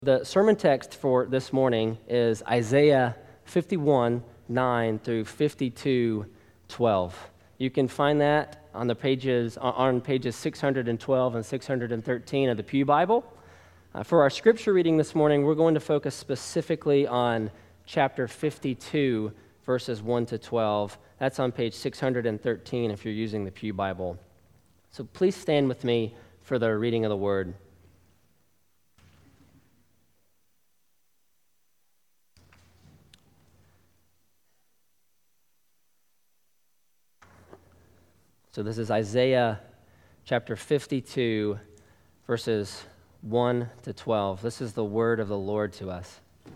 The sermon text for this morning is Isaiah 51:9 through 52:12. You can find that on pages 612 and 613 of the Pew Bible. For our scripture reading this morning, we're going to focus specifically on chapter 52, verses 1 to 12. That's on page 613 if you're using the Pew Bible. So please stand with me for the reading of the word. So this is Isaiah chapter 52, verses 1 to 12. This is the word of the Lord to us.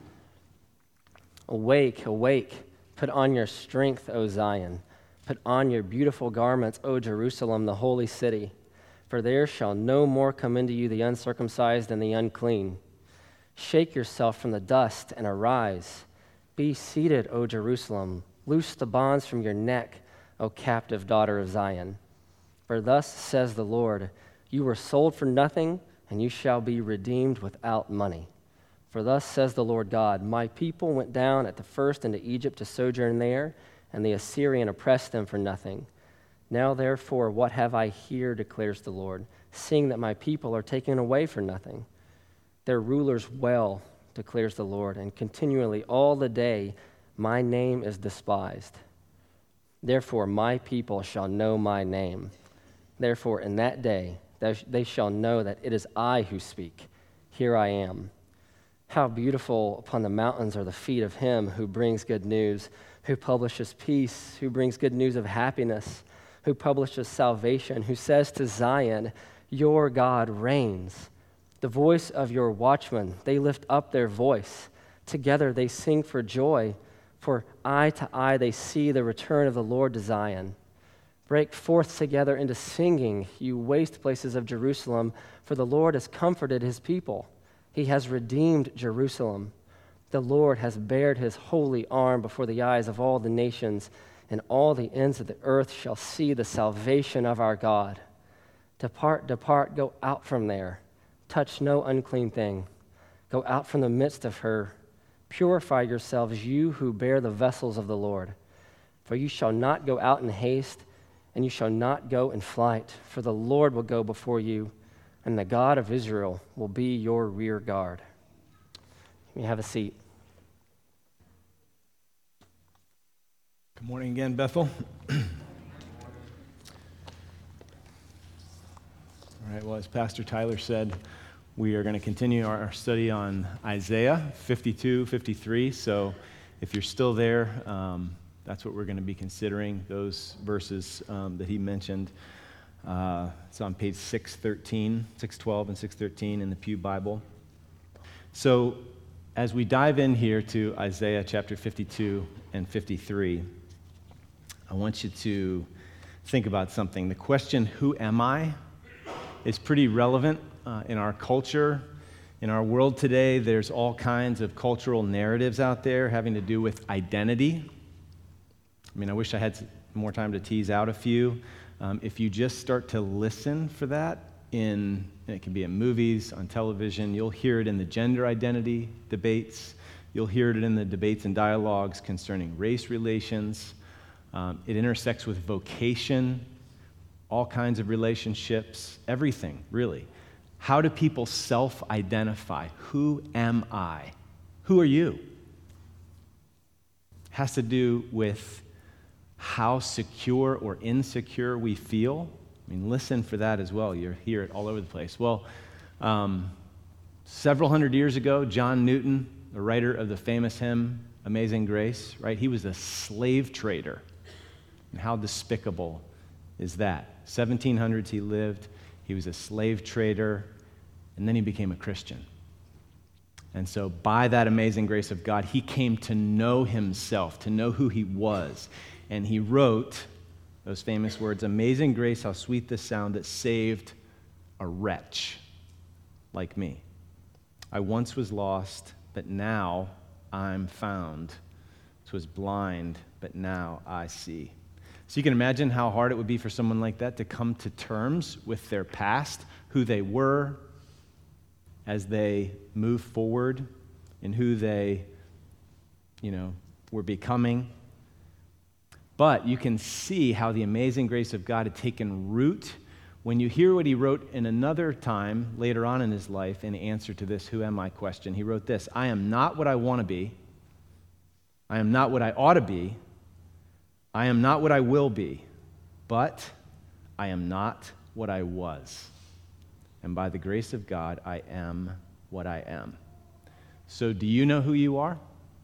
Awake, awake, put on your strength, O Zion. Put on your beautiful garments, O Jerusalem, the holy city. For there shall no more come into you the uncircumcised and the unclean. Shake yourself from the dust and arise. Be seated, O Jerusalem. Loose the bonds from your neck, O captive daughter of Zion. For thus says the Lord, you were sold for nothing, and you shall be redeemed without money. For thus says the Lord God, my people went down at the first into Egypt to sojourn there, and the Assyrian oppressed them for nothing. Now therefore, what have I here, declares the Lord, seeing that my people are taken away for nothing? Their rulers well, declares the Lord, and continually all the day my name is despised. Therefore, my people shall know my name. Therefore, in that day, they shall know that it is I who speak. Here I am. How beautiful upon the mountains are the feet of him who brings good news, who publishes peace, who brings good news of happiness, who publishes salvation, who says to Zion, your God reigns. The voice of your watchmen, they lift up their voice. Together they sing for joy. For eye to eye they see the return of the Lord to Zion. Break forth together into singing, you waste places of Jerusalem, for the Lord has comforted his people. He has redeemed Jerusalem. The Lord has bared his holy arm before the eyes of all the nations, and all the ends of the earth shall see the salvation of our God. Depart, depart, go out from there. Touch no unclean thing. Go out from the midst of her. Purify yourselves, you who bear the vessels of the Lord. For you shall not go out in haste, and you shall not go in flight, for the Lord will go before you, and the God of Israel will be your rear guard. You may have a seat. Good morning again, Bethel. All right, well, as Pastor Tyler said, we are going to continue our study on Isaiah 52, 53. So if you're still there, that's what we're going to be considering, those verses that he mentioned. It's on page 613, 612 and 613 in the Pew Bible. So as we dive in here to Isaiah chapter 52 and 53, I want you to think about something. The question, who am I, is pretty relevant in our culture. In our world today, there's all kinds of cultural narratives out there having to do with identity. I mean, I wish I had more time to tease out a few. If you just start to listen for that, and it can be in movies, on television, you'll hear it in the gender identity debates. You'll hear it in the debates and dialogues concerning race relations. It intersects with vocation, all kinds of relationships, everything, really. How do people self-identify? Who am I? Who are you? It has to do with how secure or insecure we feel. I mean, listen for that as well. You'll hear it all over the place. Well, several hundred years ago, John Newton, the writer of the famous hymn, Amazing Grace, right? He was a slave trader. And how despicable is that? 1700s he lived. He was a slave trader, and then he became a Christian. And so by that amazing grace of God, he came to know himself, to know who he was. And he wrote those famous words, amazing grace, how sweet the sound that saved a wretch like me. I once was lost, but now I'm found. Was blind, but now I see. So you can imagine how hard it would be for someone like that to come to terms with their past, who they were, as they move forward in who they, were becoming. But you can see how the amazing grace of God had taken root when you hear what he wrote in another time later on in his life in answer to this "who am I" question. He wrote this: "I am not what I want to be. I am not what I ought to be. I am not what I will be. But I am not what I was. And by the grace of God, I am what I am." So do you know who you are?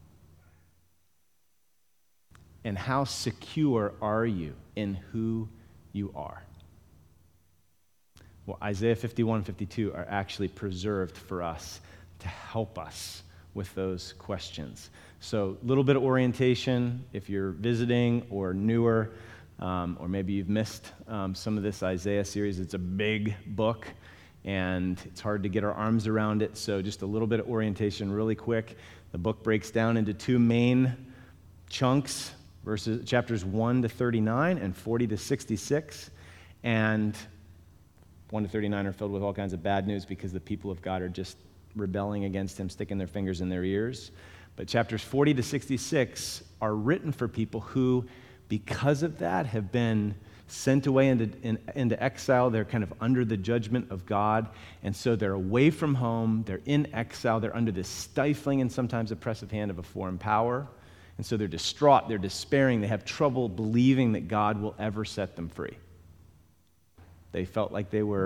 And how secure are you in who you are? Well, Isaiah 51 and 52 are actually preserved for us to help us with those questions. So a little bit of orientation if you're visiting or newer, or maybe you've missed some of this Isaiah series. It's a big book, and it's hard to get our arms around it. So just a little bit of orientation really quick. The book breaks down into two main chunks, chapters 1 to 39 and 40 to 66. And 1 to 39 are filled with all kinds of bad news because the people of God are just rebelling against him, sticking their fingers in their ears. But chapters 40 to 66 are written for people who, because of that, have been sent away into exile. They're kind of under the judgment of God. And so they're away from home. They're in exile. They're under this stifling and sometimes oppressive hand of a foreign power. And so they're distraught. They're despairing. They have trouble believing that God will ever set them free. They felt like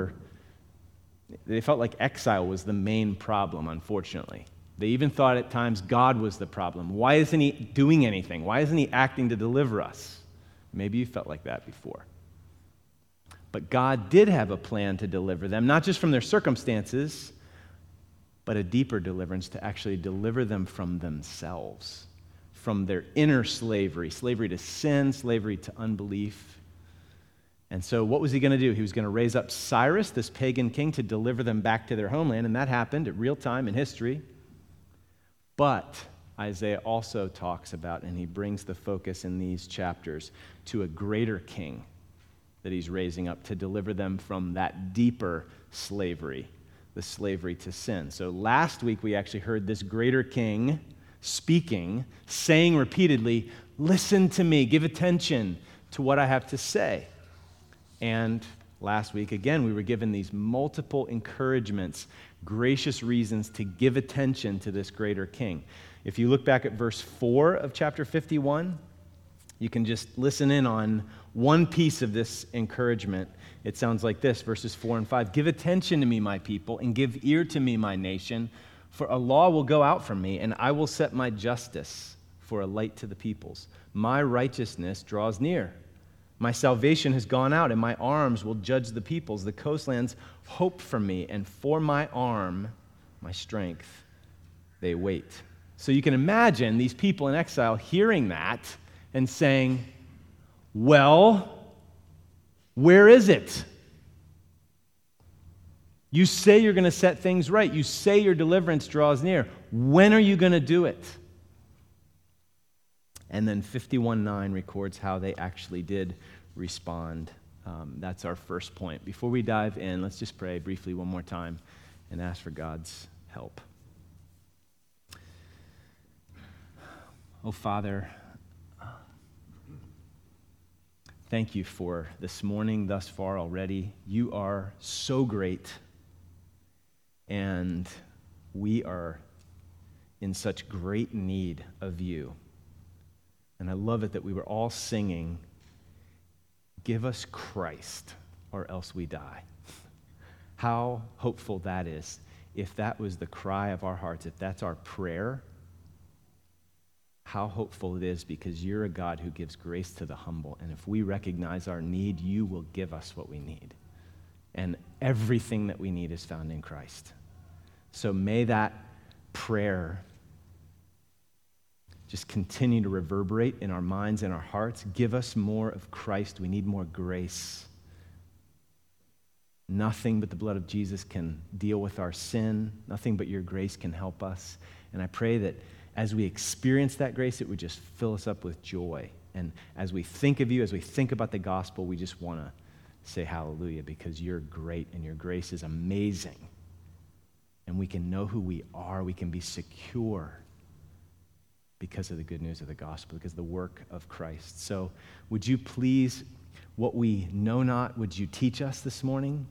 exile was the main problem, unfortunately. They even thought at times God was the problem. Why isn't he doing anything? Why isn't he acting to deliver us? Maybe you felt like that before. But God did have a plan to deliver them, not just from their circumstances, but a deeper deliverance to actually deliver them from themselves, from their inner slavery to sin, slavery to unbelief. And so what was he going to do? He was going to raise up Cyrus, this pagan king, to deliver them back to their homeland, and that happened at real time in history. But Isaiah also talks about, and he brings the focus in these chapters to a greater king that he's raising up to deliver them from that deeper slavery, the slavery to sin. So last week we actually heard this greater king speaking, saying repeatedly, "Listen to me, give attention to what I have to say." And last week, again, we were given these multiple encouragements, gracious reasons to give attention to this greater king. If you look back at verse 4 of chapter 51, you can just listen in on one piece of this encouragement. It sounds like this, verses 4 and 5. "Give attention to me, my people, and give ear to me, my nation, for a law will go out from me, and I will set my justice for a light to the peoples. My righteousness draws near. My salvation has gone out, and my arms will judge the peoples. The coastlands hope for me, and for my arm, my strength, they wait." So you can imagine these people in exile hearing that and saying, "Well, where is it? You say you're going to set things right. You say your deliverance draws near. When are you going to do it?" And then 51:9 records how they actually did respond. That's our first point. Before we dive in, let's just pray briefly one more time and ask for God's help. Oh, Father, thank you for this morning thus far already. You are so great, and we are in such great need of you. And I love it that we were all singing, "Give us Christ, or else we die." How hopeful that is. If that was the cry of our hearts, if that's our prayer, how hopeful it is, because you're a God who gives grace to the humble. And if we recognize our need, you will give us what we need. And everything that we need is found in Christ. So may that prayer just continue to reverberate in our minds and our hearts. Give us more of Christ. We need more grace. Nothing but the blood of Jesus can deal with our sin. Nothing but your grace can help us. And I pray that as we experience that grace, it would just fill us up with joy. And as we think of you, as we think about the gospel, we just want to say hallelujah, because you're great and your grace is amazing. and we can know who we are. We can be secure because of the good news of the gospel, because of the work of Christ. So would you please, what we know not, would you teach us this morning?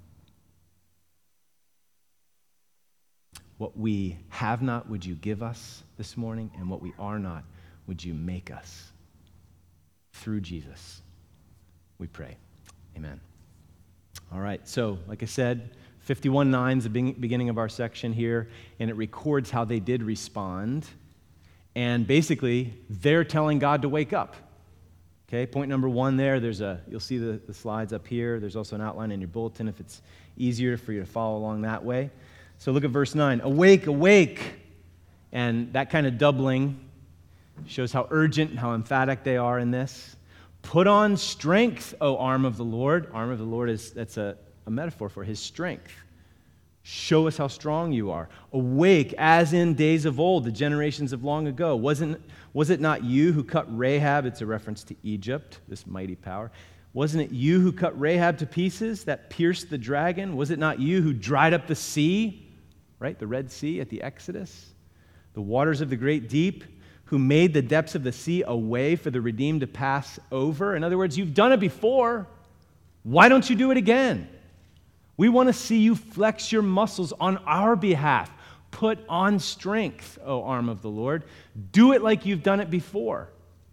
What we have not, would you give us this morning? And what we are not, would you make us? Through Jesus, we pray. Amen. All right, so like I said, 51:9 is the beginning of our section here, and it records how they did respond. And basically, they're telling God to wake up. Okay, point number one there, you'll see the slides up here. There's also an outline in your bulletin if it's easier for you to follow along that way. So look at verse 9. Awake, awake. And that kind of doubling shows how urgent and how emphatic they are in this. Put on strength, O arm of the Lord. Arm of the Lord that's a metaphor for his strength. Show us how strong you are. Awake as in days of old, the generations of long ago. Was it not you who cut Rahab? It's a reference to Egypt, this mighty power. Wasn't it you who cut Rahab to pieces, that pierced the dragon? Was it not you who dried up the sea, right? The Red Sea at the Exodus? The waters of the great deep, who made the depths of the sea a way for the redeemed to pass over? In other words, you've done it before. Why don't you do it again? We want to see you flex your muscles on our behalf. Put on strength, O arm of the Lord. Do it like you've done it before.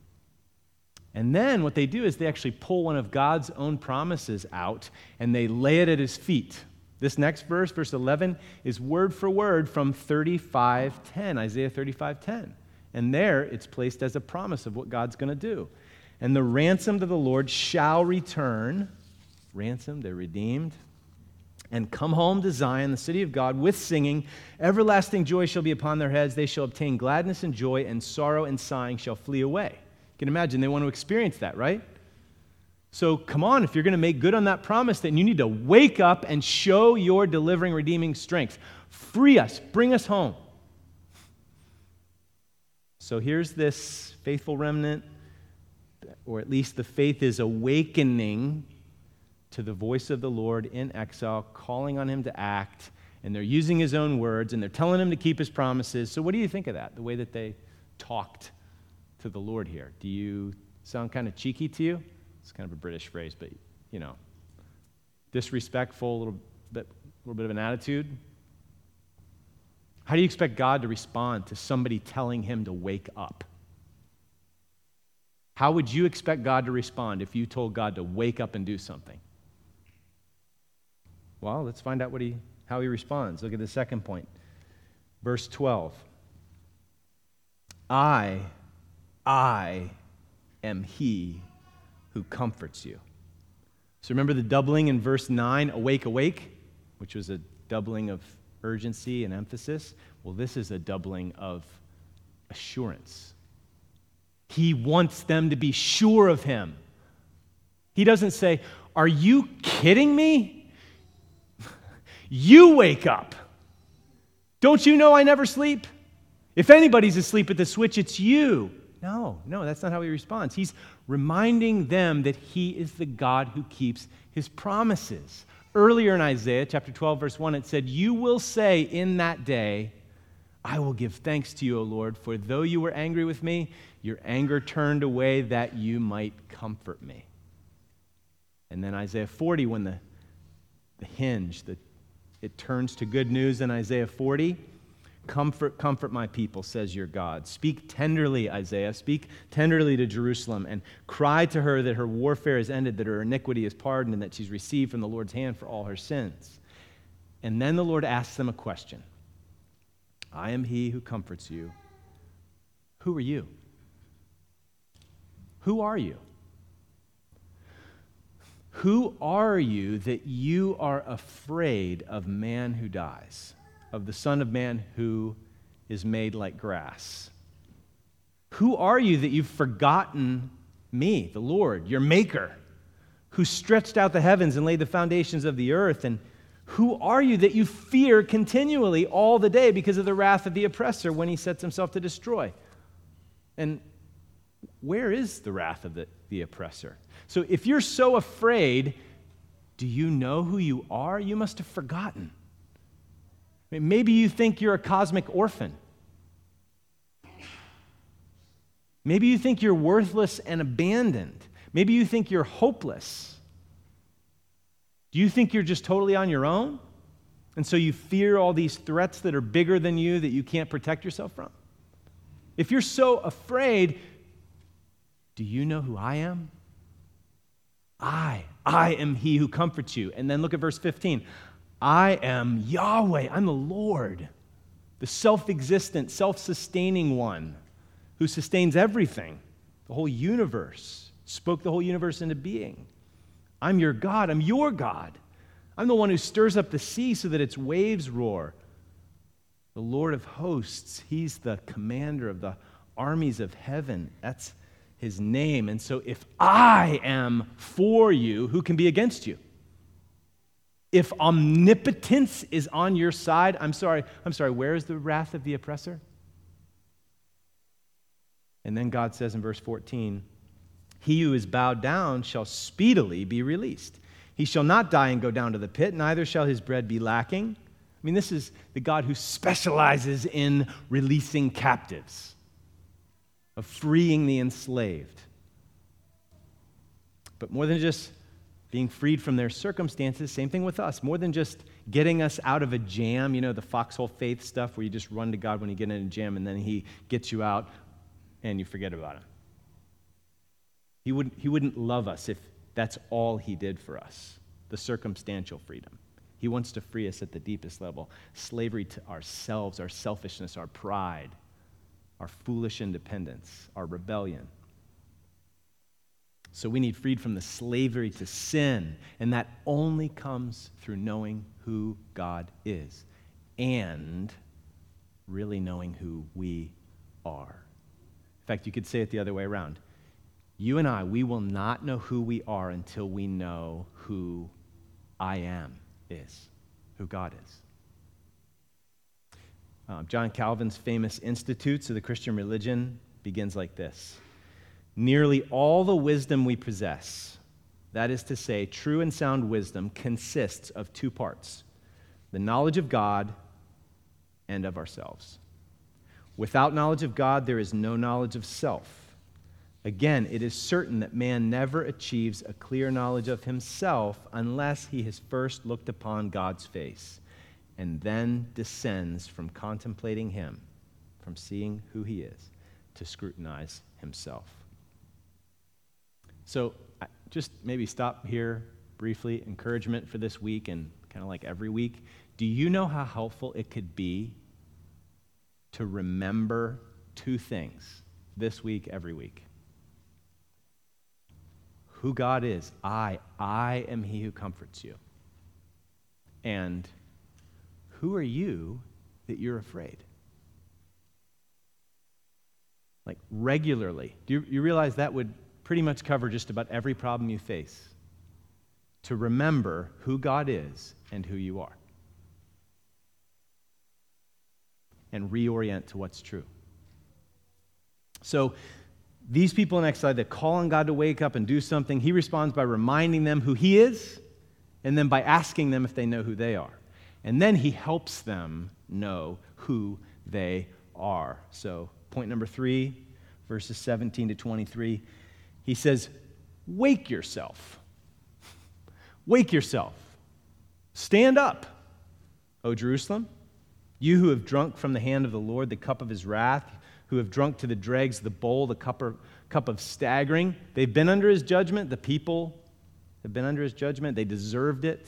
And then what they do is they actually pull one of God's own promises out and they lay it at his feet. This next verse, verse 11, is word for word from 35:10, Isaiah 35:10. And there it's placed as a promise of what God's going to do. And the ransomed of the Lord shall return. Ransomed, they're redeemed. And come home to Zion, the city of God, with singing. Everlasting joy shall be upon their heads. They shall obtain gladness and joy, and sorrow and sighing shall flee away. You can imagine they want to experience that, right? So come on, if you're going to make good on that promise, then you need to wake up and show your delivering, redeeming strength. Free us. Bring us home. So here's this faithful remnant, or at least the faith is awakening to the voice of the Lord in exile, calling on him to act, and they're using his own words, and they're telling him to keep his promises. So what do you think of that, the way that they talked to the Lord here? Do you sound kind of cheeky to you? It's kind of a British phrase, but, disrespectful, a little bit of an attitude. How do you expect God to respond to somebody telling him to wake up? How would you expect God to respond if you told God to wake up and do something? Well, let's find out how he responds. Look at the second point. Verse 12. I am he who comforts you. So remember the doubling in verse 9, awake, awake, which was a doubling of urgency and emphasis. Well, this is a doubling of assurance. He wants them to be sure of him. He doesn't say, are you kidding me? You wake up. Don't you know I never sleep? If anybody's asleep at the switch, it's you. No, that's not how he responds. He's reminding them that he is the God who keeps his promises. Earlier in Isaiah chapter 12, verse 1, it said, you will say in that day, I will give thanks to you, O Lord, for though you were angry with me, your anger turned away that you might comfort me. And then Isaiah 40, when the hinge, it turns to good news in Isaiah 40. Comfort my people, says your God. Speak tenderly, Isaiah. Speak tenderly to Jerusalem and cry to her that her warfare is ended, that her iniquity is pardoned, and that she's received from the Lord's hand for all her sins. And then the Lord asks them a question. I am he who comforts you. Who are you? Who are you? Who are you that you are afraid of man who dies, of the Son of Man who is made like grass? Who are you that you've forgotten me, the Lord, your Maker, who stretched out the heavens and laid the foundations of the earth? And who are you that you fear continually all the day because of the wrath of the oppressor when he sets himself to destroy? And where is the wrath of the oppressor? So if you're so afraid, do you know who you are? You must have forgotten. Maybe you think you're a cosmic orphan. Maybe you think you're worthless and abandoned. Maybe you think you're hopeless. Do you think you're just totally on your own? And so you fear all these threats that are bigger than you that you can't protect yourself from? If you're so afraid, do you know who I am? I am he who comforts you. And then look at verse 15. I am Yahweh. I'm the Lord, the self-existent, self-sustaining one who sustains everything, the whole universe, spoke the whole universe into being. I'm your God. I'm your God. I'm the one who stirs up the sea so that its waves roar. The Lord of hosts, he's the commander of the armies of heaven. That's his name. And so if I am for you, who can be against you? If omnipotence is on your side, I'm sorry, where is the wrath of the oppressor? And then God says in verse 14, he who is bowed down shall speedily be released. He shall not die and go down to the pit, neither shall his bread be lacking. I mean, this is the God who specializes in releasing captives, of freeing the enslaved. But more than just being freed from their circumstances, same thing with us. More than just getting us out of a jam, the foxhole faith stuff where you just run to God when you get in a jam and then he gets you out and you forget about him. He wouldn't love us if that's all he did for us, the circumstantial freedom. He wants to free us at the deepest level. Slavery to ourselves, our selfishness, our pride, our foolish independence, our rebellion. So we need freed from the slavery to sin, and that only comes through knowing who God is and really knowing who we are. In fact, you could say it the other way around. You and I, we will not know who we are until we know who I am is, who God is. John Calvin's famous Institutes of the Christian Religion begins like this. Nearly all the wisdom we possess, that is to say, true and sound wisdom, consists of two parts, the knowledge of God and of ourselves. Without knowledge of God, there is no knowledge of self. Again, it is certain that man never achieves a clear knowledge of himself unless he has first looked upon God's face and then descends from contemplating him, from seeing who he is, to scrutinize himself. So just maybe stop here briefly, encouragement for this week and kind of like every week. Do you know how helpful it could be to remember two things this week, every week? Who God is. I am he who comforts you. And who are you that you're afraid? Like regularly. Do you realize that would pretty much cover just about every problem you face? To remember who God is and who you are. And reorient to what's true. So, these people in exile that call on God to wake up and do something, he responds by reminding them who he is, and then by asking them if they know who they are. And then he helps them know who they are. So, point number 3, verses 17 to 23, he says, wake yourself. Wake yourself. Stand up, O Jerusalem, you who have drunk from the hand of the Lord the cup of his wrath, who have drunk to the dregs the bowl, the cup of staggering. They've been under his judgment. The people have been under his judgment. They deserved it.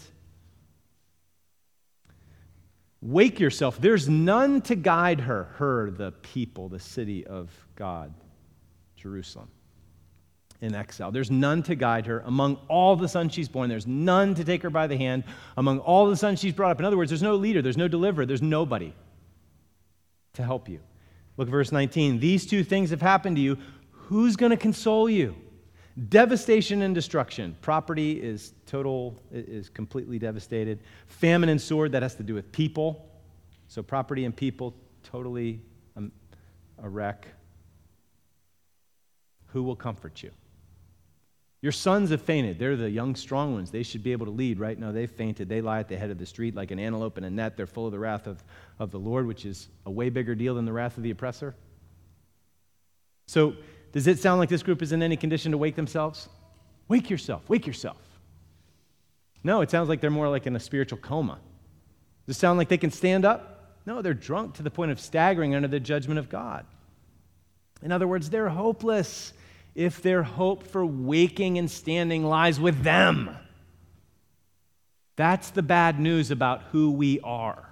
Wake yourself. There's none to guide her, the people, the city of God, Jerusalem, in exile. There's none to guide her. Among all the sons she's born, there's none to take her by the hand. Among all the sons she's brought up. In other words, there's no leader, there's no deliverer, there's nobody to help you. Look at verse 19. These two things have happened to you. Who's going to console you? Devastation and destruction. Property is completely devastated. Famine and sword, that has to do with people. So property and people, totally a wreck. Who will comfort you? Your sons have fainted. They're the young, strong ones. They should be able to lead, right? No, they've fainted. They lie at the head of the street like an antelope in a net. They're full of the wrath of the Lord, which is a way bigger deal than the wrath of the oppressor. So, does it sound like this group is in any condition to wake themselves? Wake yourself. Wake yourself. No, it sounds like they're more like in a spiritual coma. Does it sound like they can stand up? No, they're drunk to the point of staggering under the judgment of God. In other words, they're hopeless if their hope for waking and standing lies with them. That's the bad news about who we are.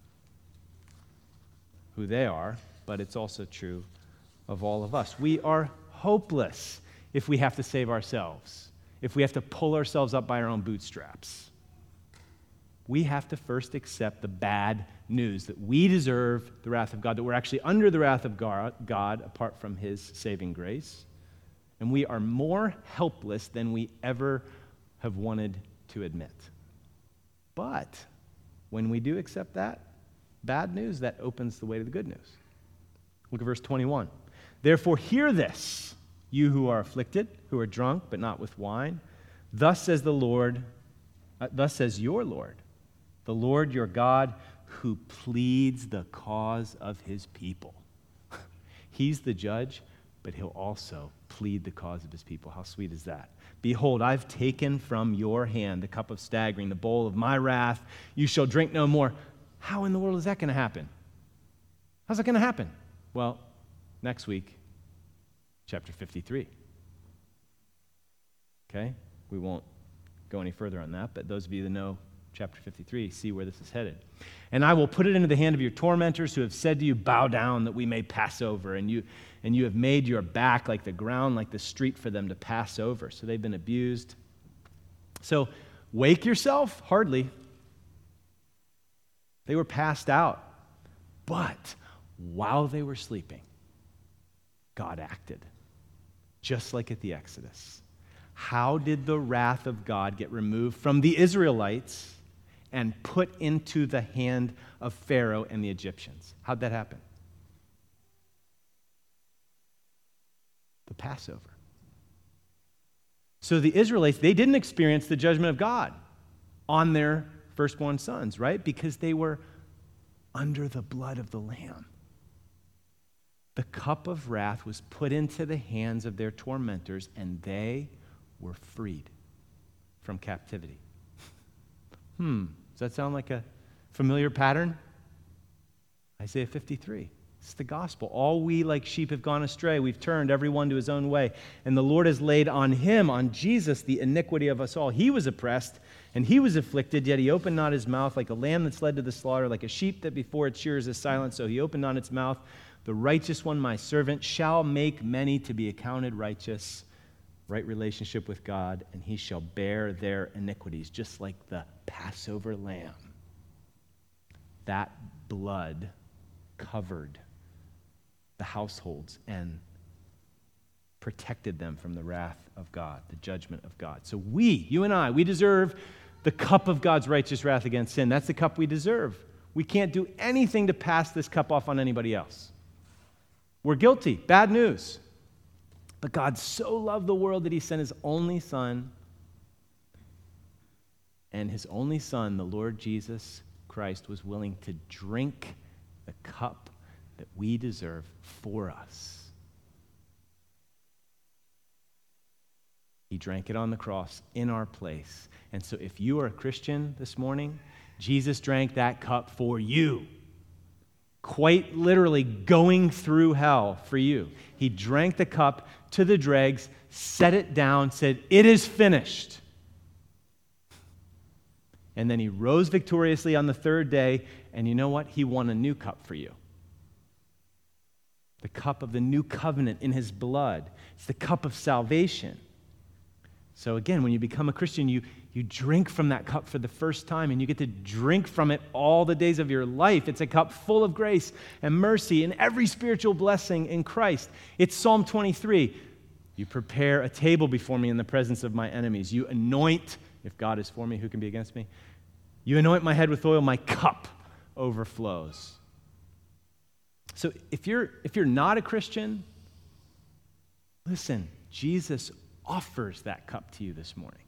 Who they are, but it's also true of all of us. We are hopeless if we have to save ourselves, if we have to pull ourselves up by our own bootstraps. We have to first accept the bad news that we deserve the wrath of God, that we're actually under the wrath of God apart from His saving grace. And we are more helpless than we ever have wanted to admit. But when we do accept that bad news, that opens the way to the good news. Look at verse 21. Therefore, hear this, you who are afflicted, who are drunk, but not with wine. Thus says the Lord, thus says your Lord, the Lord your God, who pleads the cause of His people. He's the judge, but He'll also plead the cause of His people. How sweet is that? Behold, I've taken from your hand the cup of staggering, the bowl of my wrath. You shall drink no more. How in the world is that going to happen? How's that going to happen? Well, next week, chapter 53. Okay? We won't go any further on that, but those of you that know chapter 53 see where this is headed. And I will put it into the hand of your tormentors who have said to you, bow down that we may pass over. And you have made your back like the ground, like the street for them to pass over. So they've been abused. So wake yourself? Hardly. They were passed out. But while they were sleeping, God acted, just like at the Exodus. How did the wrath of God get removed from the Israelites and put into the hand of Pharaoh and the Egyptians? How'd that happen? The Passover. So the Israelites, they didn't experience the judgment of God on their firstborn sons, right? Because they were under the blood of the Lamb. The cup of wrath was put into the hands of their tormentors, and they were freed from captivity. Does that sound like a familiar pattern? Isaiah 53. It's the gospel. All we like sheep have gone astray. We've turned everyone to his own way. And the Lord has laid on him, on Jesus, the iniquity of us all. He was oppressed and he was afflicted, yet he opened not his mouth. Like a lamb that's led to the slaughter, like a sheep that before its shearers is silent, so he opened not its mouth. The righteous one, my servant, shall make many to be accounted righteous, right relationship with God, and he shall bear their iniquities, just like the Passover lamb. That blood covered the households and protected them from the wrath of God, the judgment of God. So you and I, we deserve the cup of God's righteous wrath against sin. That's the cup we deserve. We can't do anything to pass this cup off on anybody else. We're guilty. Bad news. But God so loved the world that he sent his only Son, and his only Son, the Lord Jesus Christ, was willing to drink the cup that we deserve for us. He drank it on the cross in our place. And so if you are a Christian this morning, Jesus drank that cup for you. Quite literally going through hell for you. He drank the cup to the dregs, set it down, said, "It is finished." And then he rose victoriously on the third day, and you know what? He won a new cup for you. The cup of the new covenant in his blood. It's the cup of salvation. So again, when you become a Christian, you drink from that cup for the first time, and you get to drink from it all the days of your life. It's a cup full of grace and mercy and every spiritual blessing in Christ. It's Psalm 23. You prepare a table before me in the presence of my enemies. You anoint, if God is for me, who can be against me? You anoint my head with oil, my cup overflows. So if you're not a Christian, listen, Jesus offers that cup to you this morning.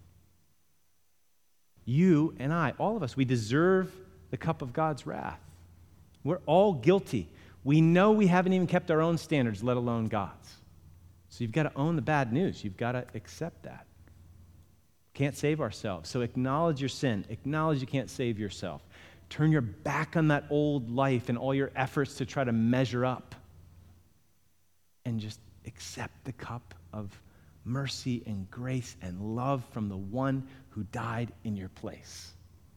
You and I, all of us, we deserve the cup of God's wrath. We're all guilty. We know we haven't even kept our own standards, let alone God's. So you've got to own the bad news. You've got to accept that. Can't save ourselves. So acknowledge your sin. Acknowledge you can't save yourself. Turn your back on that old life and all your efforts to try to measure up. And just accept the cup of mercy and grace and love from the one who died in your place.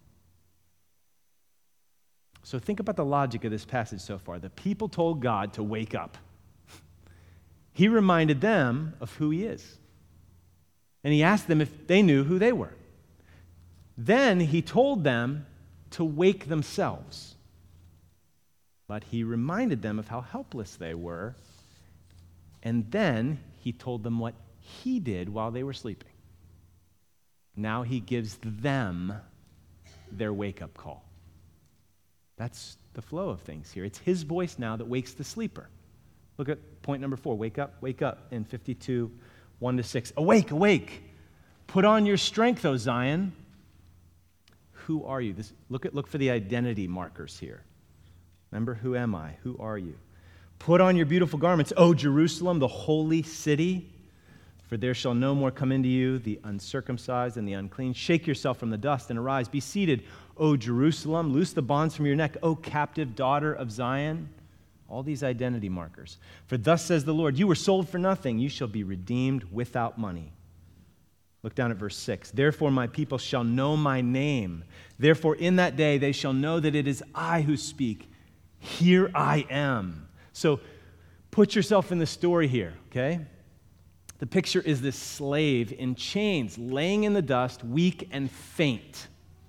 So think about the logic of this passage so far. The people told God to wake up. He reminded them of who he is. And he asked them if they knew who they were. Then he told them to wake themselves. But he reminded them of how helpless they were. And then he told them what he did while they were sleeping. Now he gives them their wake-up call. That's the flow of things here. It's his voice now that wakes the sleeper. Look at point number 4. Wake up in 52, 1-6. Awake, awake. Put on your strength, O Zion. Who are you? Look for the identity markers here. Remember, who am I? Who are you? Put on your beautiful garments, O Jerusalem, the holy city. For there shall no more come into you the uncircumcised and the unclean. Shake yourself from the dust and arise. Be seated, O Jerusalem. Loose the bonds from your neck, O captive daughter of Zion. All these identity markers. For thus says the Lord, you were sold for nothing. You shall be redeemed without money. Look down at verse 6. Therefore my people shall know my name. Therefore in that day they shall know that it is I who speak. Here I am. So put yourself in the story here, okay? The picture is this slave in chains, laying in the dust, weak and faint.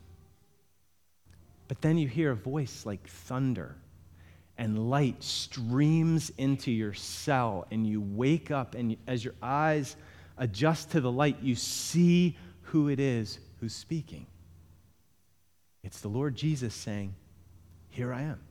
But then you hear a voice like thunder, and light streams into your cell, and you wake up, and as your eyes adjust to the light, you see who it is who's speaking. It's the Lord Jesus saying, here I am.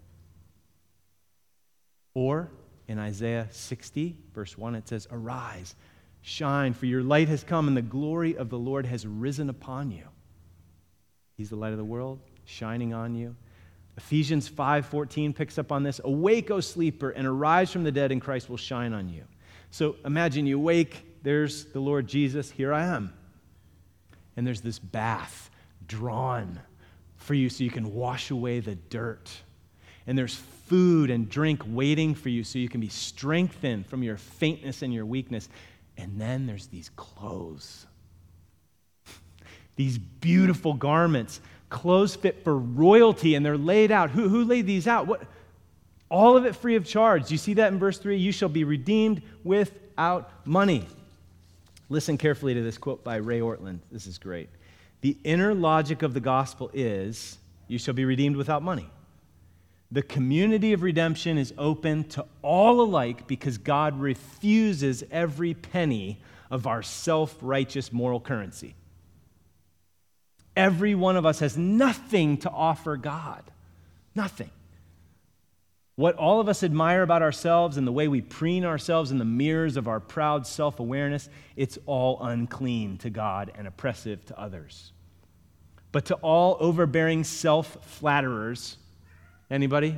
Or in Isaiah 60, verse 1, it says, arise, shine, for your light has come, and the glory of the Lord has risen upon you. He's the light of the world, shining on you. Ephesians 5:14 picks up on this. Awake, O sleeper, and arise from the dead, and Christ will shine on you. So imagine you wake, there's the Lord Jesus, here I am. And there's this bath drawn for you so you can wash away the dirt. And there's food and drink waiting for you so you can be strengthened from your faintness and your weakness. And then there's these clothes. These beautiful garments, clothes fit for royalty, and they're laid out. Who laid these out? What? All of it free of charge. Do you see that in verse 3? You shall be redeemed without money. Listen carefully to this quote by Ray Ortlund. This is great. The inner logic of the gospel is, you shall be redeemed without money. The community of redemption is open to all alike because God refuses every penny of our self-righteous moral currency. Every one of us has nothing to offer God. Nothing. What all of us admire about ourselves and the way we preen ourselves in the mirrors of our proud self-awareness, it's all unclean to God and oppressive to others. But to all overbearing self-flatterers, anybody?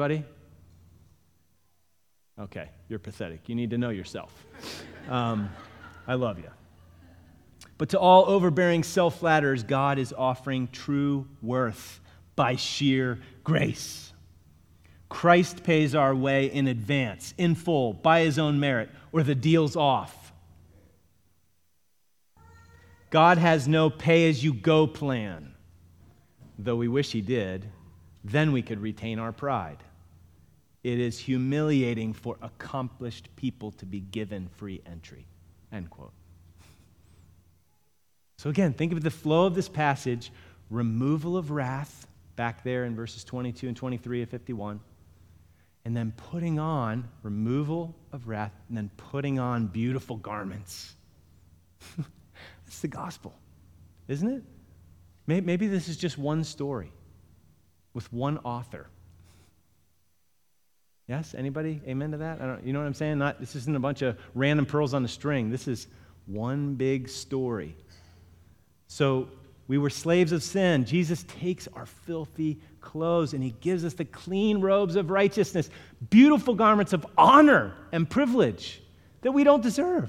Okay, you're pathetic. You need to know yourself. I love you. But to all overbearing self-flatterers, God is offering true worth by sheer grace. Christ pays our way in advance, in full, by his own merit, or the deal's off. God has no pay-as-you-go plan, though we wish he did. Then we could retain our pride. It is humiliating for accomplished people to be given free entry. End quote. So again, think of the flow of this passage. Removal of wrath, back there in verses 22 and 23 of 51. And then putting on, removal of wrath, and then putting on beautiful garments. That's the gospel, isn't it? Maybe this is just one story with one author. Yes? Anybody? Amen to that? You know what I'm saying? This isn't a bunch of random pearls on a string. This is One big story. So we were slaves of sin. Jesus takes our filthy clothes and he gives us the clean robes of righteousness, beautiful garments of honor and privilege that we don't deserve.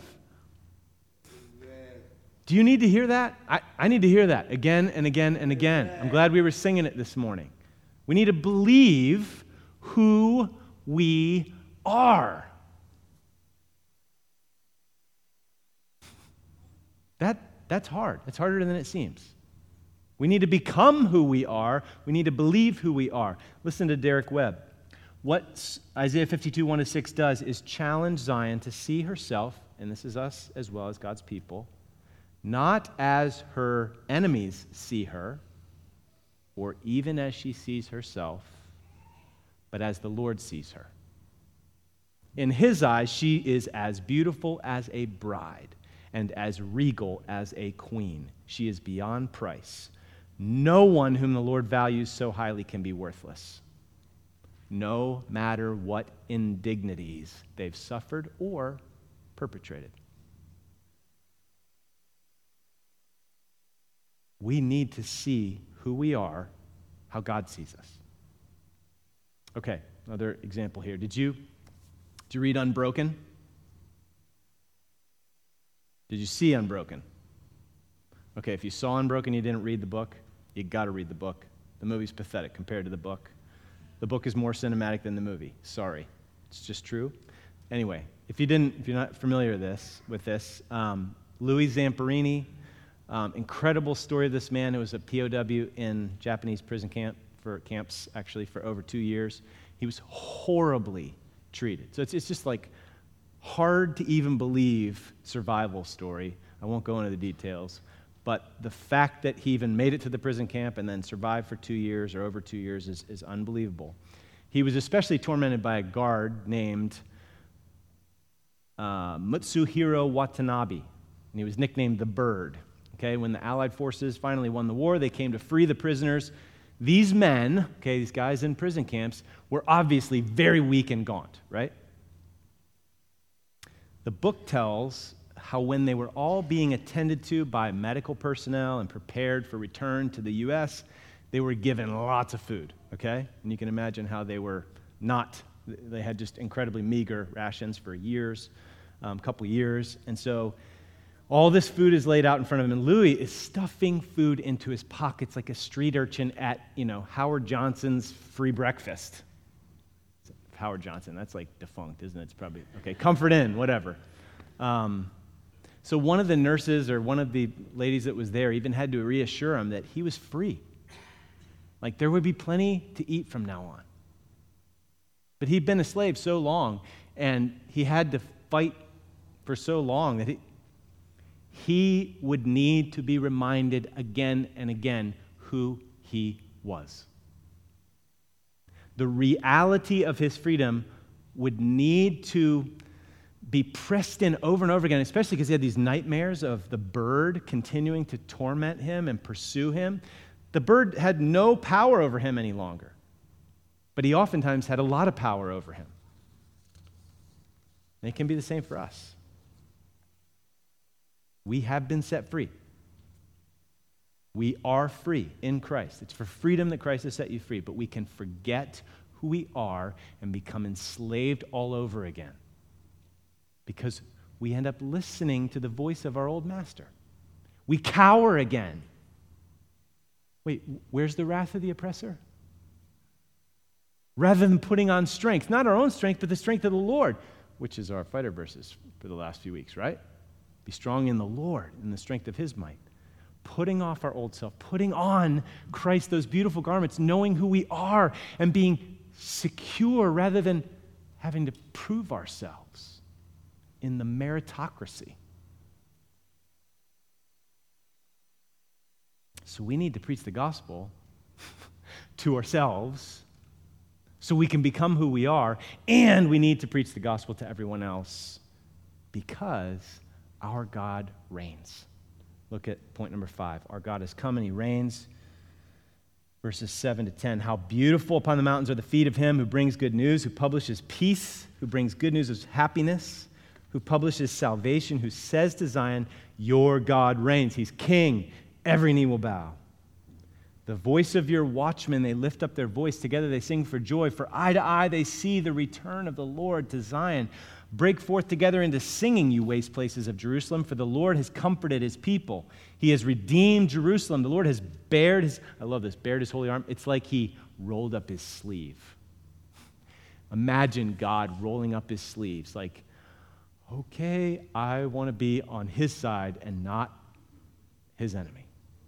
Do you need to hear that? I need to hear that again and again and again. I'm glad we were singing it this morning. We need to believe who we are. That's hard. It's harder than it seems. We need to become who we are. We need to believe who we are. Listen to Derek Webb. What Isaiah 52, 1-6 does is challenge Zion to see herself, and this is us as well as God's people, not as her enemies see her, or even as she sees herself, but as the Lord sees her. In his eyes, she is as beautiful as a bride and as regal as a queen. She is beyond price. No one whom the Lord values so highly can be worthless, no matter what indignities they've suffered or perpetrated. We need to see who we are, how God sees us. Okay, another example here. Did you read Unbroken? Did you see Unbroken? Okay, if you saw Unbroken and you didn't read the book, you got to read the book. The movie's pathetic compared to the book. The book is more cinematic than the movie. Sorry, it's just true. Anyway, if you're not familiar with this, Louis Zamperini, incredible story of this man who was a POW in Japanese prison camps for over 2 years. He was horribly treated. So it's just like hard to even believe survival story. I won't go into the details, but the fact that he even made it to the prison camp and then survived for 2 years or over 2 years is unbelievable. He was especially tormented by a guard named Mutsuhiro Watanabe, and he was nicknamed the Bird. Okay, when the Allied forces finally won the war, they came to free the prisoners. These men, these guys in prison camps, were obviously very weak and gaunt, right? The book tells how when they were all being attended to by medical personnel and prepared for return to the U.S., they were given lots of food, okay? And you can imagine how they had just incredibly meager rations for years, a couple years. And so all this food is laid out in front of him, and Louis is stuffing food into his pockets like a street urchin at, Howard Johnson's free breakfast. Howard Johnson, that's like defunct, isn't it? It's probably, Comfort Inn, whatever. So one of the nurses or one of the ladies that was there even had to reassure him that he was free. Like there would be plenty to eat from now on. But he'd been a slave so long, and he had to fight for so long that he would need to be reminded again and again who he was. The reality of his freedom would need to be pressed in over and over again, especially because he had these nightmares of the bird continuing to torment him and pursue him. The bird had no power over him any longer, but he oftentimes had a lot of power over him. And it can be the same for us. We have been set free. We are free in Christ. It's for freedom that Christ has set you free, but we can forget who we are and become enslaved all over again because we end up listening to the voice of our old master. We cower again. Wait, where's the wrath of the oppressor? Rather than putting on strength, not our own strength, but the strength of the Lord, which is our fighter verses for the last few weeks, right? Be strong in the Lord, in the strength of his might. Putting off our old self, putting on Christ, those beautiful garments, knowing who we are and being secure rather than having to prove ourselves in the meritocracy. So we need to preach the gospel to ourselves so we can become who we are, and we need to preach the gospel to everyone else because our God reigns. Look at point number 5. Our God has come and he reigns. Verses 7-10. How beautiful upon the mountains are the feet of him who brings good news, who publishes peace, who brings good news of happiness, who publishes salvation, who says to Zion, your God reigns. He's king. Every knee will bow. The voice of your watchmen, they lift up their voice. Together they sing for joy. For eye to eye they see the return of the Lord to Zion. Break forth together into singing, you waste places of Jerusalem, for the Lord has comforted his people. He has redeemed Jerusalem. The Lord has bared his, I love this, bared his holy arm. It's like he rolled up his sleeve. Imagine God rolling up his sleeves like, okay, I want to be on his side and not his enemy.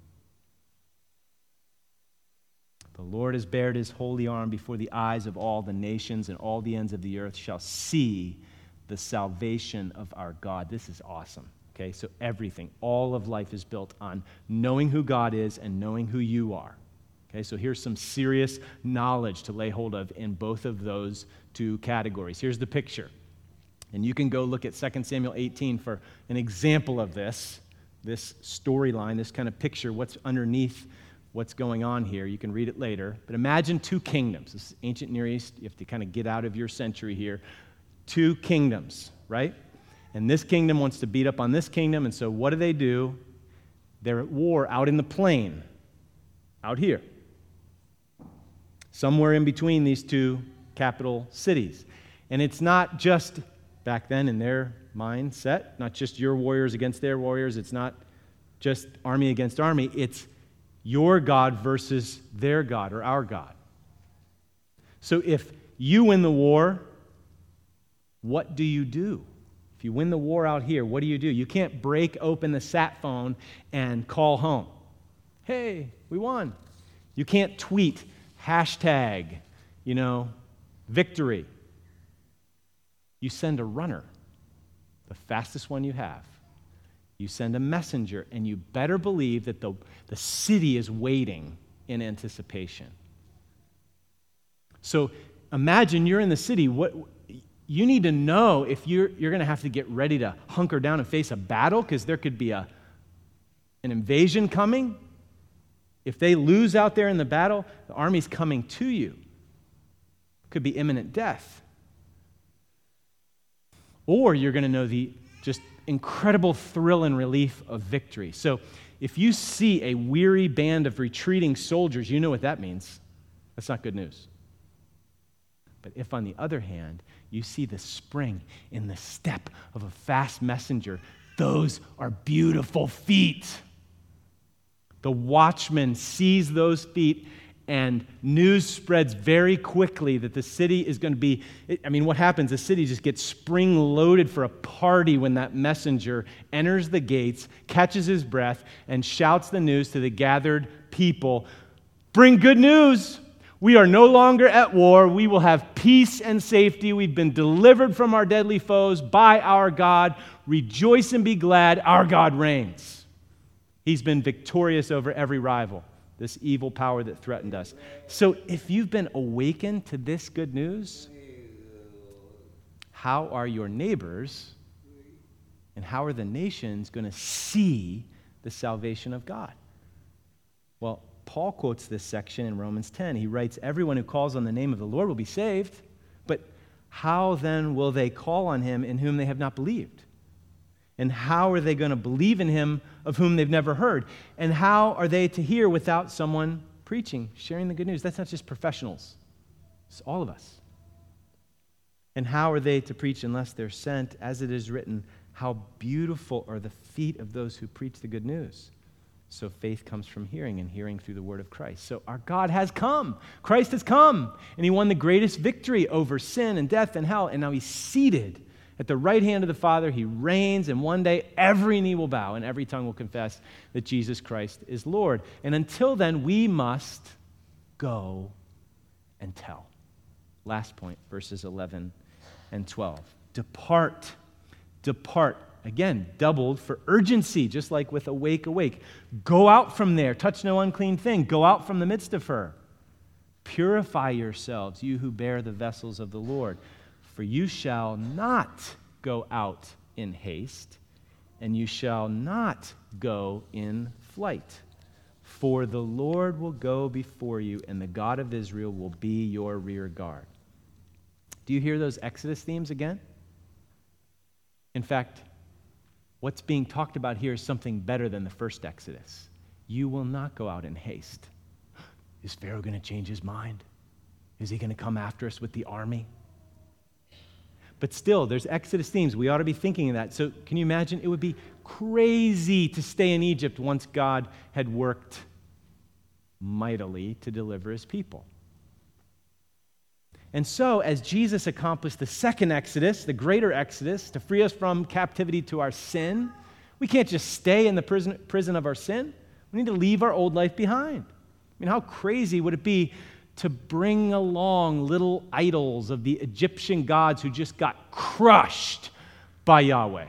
The Lord has bared his holy arm before the eyes of all the nations, and all the ends of the earth shall see the salvation of our God. This is awesome. Okay, so everything, all of life is built on knowing who God is and knowing who you are. Okay, so here's some serious knowledge to lay hold of in both of those two categories. Here's the picture. And you can go look at 2 Samuel 18 for an example of this storyline, this kind of picture, what's underneath what's going on here. You can read it later. But imagine two kingdoms. This is ancient Near East. You have to kind of get out of your century here. Two kingdoms, right? And this kingdom wants to beat up on this kingdom, and so what do? They're at war out in the plain, out here, somewhere in between these two capital cities. And it's not just, back then in their mindset, not just your warriors against their warriors, it's not just army against army, it's your God versus their God or our God. So if you win the war, what do you do? If you win the war out here, what do? You can't break open the sat phone and call home. Hey, we won. You can't tweet hashtag, victory. You send a runner, the fastest one you have. You send a messenger, and you better believe that the city is waiting in anticipation. So imagine you're in the city. What you need to know if you're going to have to get ready to hunker down and face a battle because there could be an invasion coming. If they lose out there in the battle, the army's coming to you. Could be imminent death. Or you're going to know the just incredible thrill and relief of victory. So if you see a weary band of retreating soldiers, you know what that means. That's not good news. But if, on the other hand, you see the spring in the step of a fast messenger, those are beautiful feet. The watchman sees those feet, and news spreads very quickly that the city is going to be, what happens? The city just gets spring-loaded for a party when that messenger enters the gates, catches his breath, and shouts the news to the gathered people. Bring good news! We are no longer at war. We will have peace and safety. We've been delivered from our deadly foes by our God. Rejoice and be glad. Our God reigns. He's been victorious over every rival, this evil power that threatened us. So if you've been awakened to this good news, how are your neighbors and how are the nations going to see the salvation of God? Well, Paul quotes this section in Romans 10. He writes, everyone who calls on the name of the Lord will be saved, but how then will they call on him in whom they have not believed? And how are they going to believe in him of whom they've never heard? And how are they to hear without someone preaching, sharing the good news? That's not just professionals. It's all of us. And how are they to preach unless they're sent? As it is written, how beautiful are the feet of those who preach the good news. So faith comes from hearing, and hearing through the word of Christ. So our God has come. Christ has come. And he won the greatest victory over sin and death and hell. And now he's seated at the right hand of the Father. He reigns, and one day every knee will bow and every tongue will confess that Jesus Christ is Lord. And until then, we must go and tell. Last point, verses 11 and 12. Depart. Again, doubled for urgency, just like with awake. Go out from there. Touch no unclean thing. Go out from the midst of her. Purify yourselves, you who bear the vessels of the Lord. For you shall not go out in haste, and you shall not go in flight. For the Lord will go before you, and the God of Israel will be your rear guard. Do you hear those Exodus themes again? In fact, what's being talked about here is something better than the first Exodus. You will not go out in haste. Is Pharaoh going to change his mind? Is he going to come after us with the army? But still, there's Exodus themes. We ought to be thinking of that. So can you imagine? It would be crazy to stay in Egypt once God had worked mightily to deliver his people. And so, as Jesus accomplished the second Exodus, the greater Exodus, to free us from captivity to our sin, we can't just stay in the prison of our sin. We need to leave our old life behind. I mean, how crazy would it be to bring along little idols of the Egyptian gods who just got crushed by Yahweh?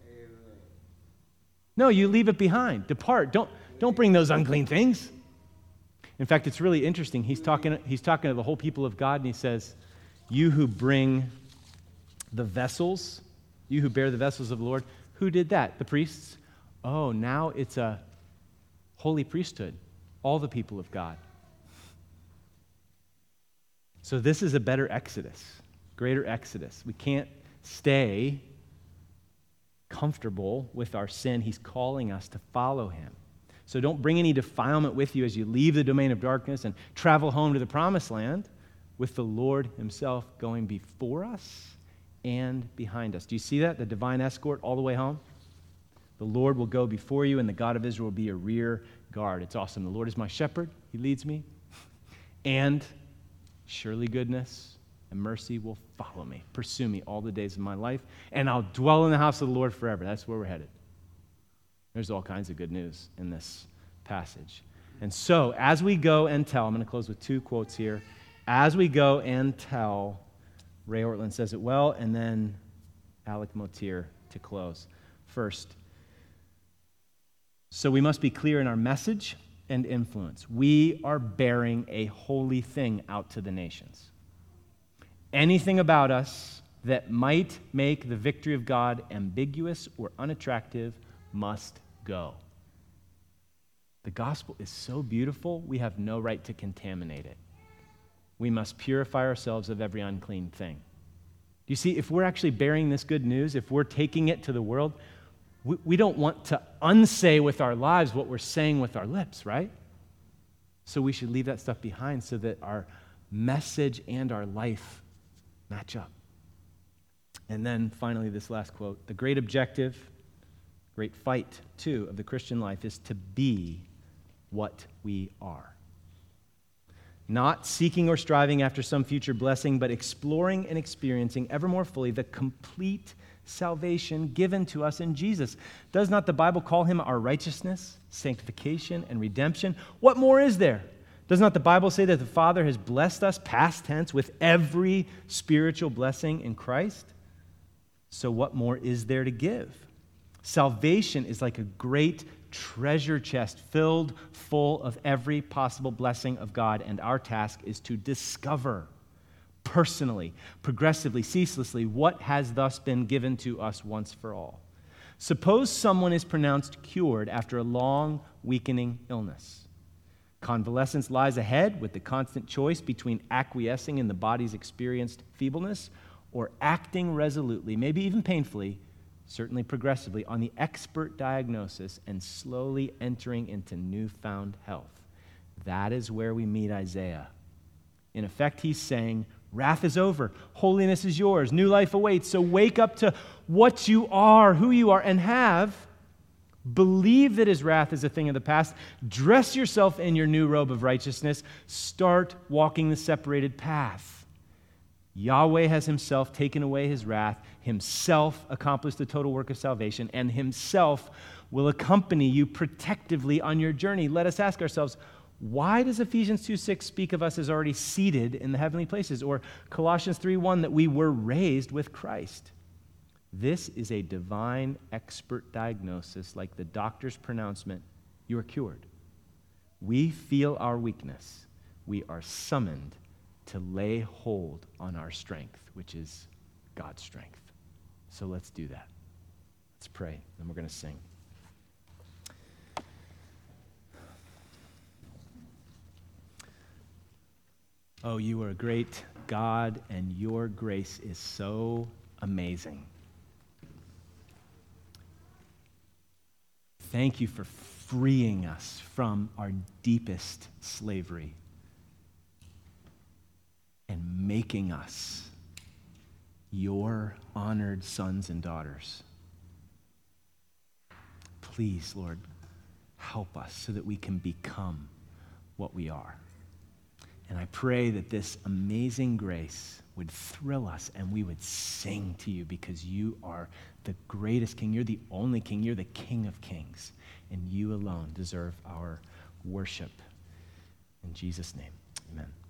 No, you leave it behind. Depart. Don't bring those unclean things. In fact, it's really interesting. He's talking to the whole people of God, and he says, you who bring the vessels, you who bear the vessels of the Lord, who did that? The priests? Oh, now it's a holy priesthood, all the people of God. So this is a better Exodus, greater Exodus. We can't stay comfortable with our sin. He's calling us to follow him. So don't bring any defilement with you as you leave the domain of darkness and travel home to the promised land with the Lord himself going before us and behind us. Do you see that? The divine escort all the way home? The Lord will go before you, and the God of Israel will be your rear guard. It's awesome. The Lord is my shepherd. He leads me. And surely goodness and mercy will follow me, pursue me all the days of my life, and I'll dwell in the house of the Lord forever. That's where we're headed. There's all kinds of good news in this passage. And so, as we go and tell, I'm going to close with two quotes here. As we go and tell, Ray Ortlund says it well, and then Alec Motir to close. First, so we must be clear in our message and influence. We are bearing a holy thing out to the nations. Anything about us that might make the victory of God ambiguous or unattractive must go. The gospel is so beautiful, we have no right to contaminate it. We must purify ourselves of every unclean thing. Do you see, if we're actually bearing this good news, if we're taking it to the world, we don't want to unsay with our lives what we're saying with our lips, right? So we should leave that stuff behind so that our message and our life match up. And then finally, this last quote, the great objective, great fight, too, of the Christian life is to be what we are. Not seeking or striving after some future blessing, but exploring and experiencing ever more fully the complete salvation given to us in Jesus. Does not the Bible call him our righteousness, sanctification, and redemption? What more is there? Does not the Bible say that the Father has blessed us, past tense, with every spiritual blessing in Christ? So what more is there to give? Salvation is like a great treasure chest filled full of every possible blessing of God, and our task is to discover personally, progressively, ceaselessly, what has thus been given to us once for all. Suppose someone is pronounced cured after a long, weakening illness. Convalescence lies ahead with the constant choice between acquiescing in the body's experienced feebleness or acting resolutely, maybe even painfully, certainly progressively, on the expert diagnosis and slowly entering into newfound health. That is where we meet Isaiah. In effect, he's saying, wrath is over, holiness is yours, new life awaits, so wake up to what you are, who you are, and have. Believe that his wrath is a thing of the past. Dress yourself in your new robe of righteousness. Start walking the separated path. Yahweh has himself taken away his wrath, himself accomplished the total work of salvation, and himself will accompany you protectively on your journey. Let us ask ourselves, why does Ephesians 2:6 speak of us as already seated in the heavenly places? Or Colossians 3:1 that we were raised with Christ? This is a divine expert diagnosis, like the doctor's pronouncement, you are cured. We feel our weakness. We are summoned to lay hold on our strength, which is God's strength. So let's do that. Let's pray, and we're going to sing. Oh, you are a great God, and your grace is so amazing. thank you for freeing us from our deepest slavery and making us your honored sons and daughters. Please, Lord, help us so that we can become what we are. And I pray that this amazing grace would thrill us and we would sing to you because you are the greatest King. You're the only King. You're the King of Kings. And you alone deserve our worship. In Jesus' name, amen.